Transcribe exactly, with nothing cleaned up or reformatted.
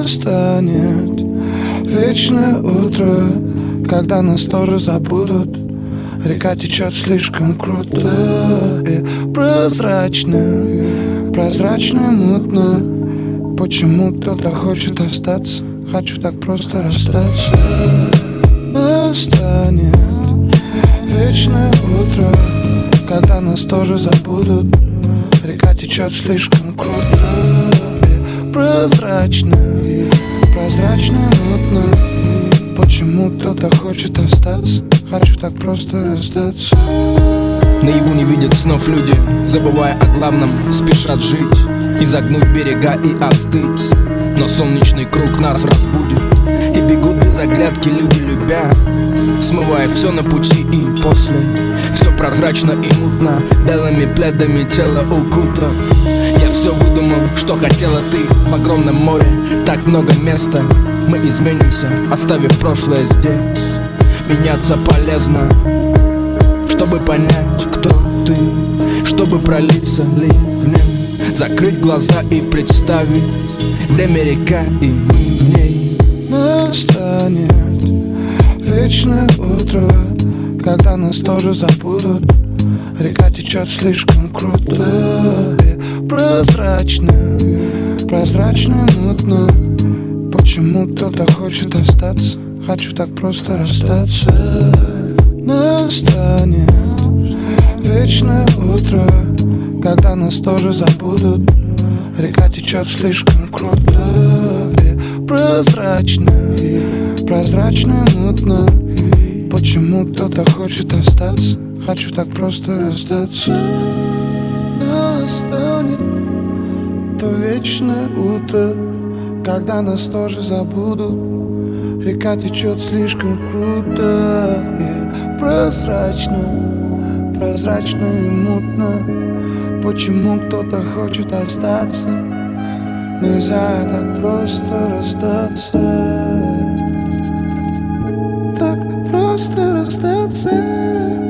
Настанет вечное утро, когда нас тоже забудут. Река течет слишком круто и прозрачно, прозрачно, мутно. Почему кто-то хочет остаться? Хочу так просто расстаться. Настанет вечное утро, когда нас тоже забудут. Река течет слишком круто и прозрачно, прозрачно, мутно. Почему кто-то хочет остаться? Хочу так просто расстаться. Наяву не видят снов люди, забывая о главном, спешат жить, изогнуть берега и остыть. Но солнечный круг нас разбудит, и бегут без оглядки люди, любя, смывая все на пути и после. Все прозрачно и мутно, белыми пледами тело укута. Я все выдумал, что хотела ты в огромном море. Так много места, мы изменимся, оставив прошлое здесь. Меняться полезно, чтобы понять, кто ты, чтобы пролиться ливнем, закрыть глаза и представить время, река и мы в ней. Настанет вечное утро, когда нас тоже забудут. Река течет слишком круто и прозрачно, прозрачно, мутно. Почему кто-то хочет остаться? Хочу так просто расстаться. Настанет вечное утро, когда нас тоже забудут. Река течет слишком круто и прозрачно, прозрачно, мутно. Почему кто-то хочет остаться? Хочу так просто расстаться. Настанет то вечное утро, когда нас тоже забудут. Река течет слишком круто и прозрачно, прозрачно и мутно. Почему кто-то хочет остаться? Нельзя так просто расстаться. Так просто расстаться.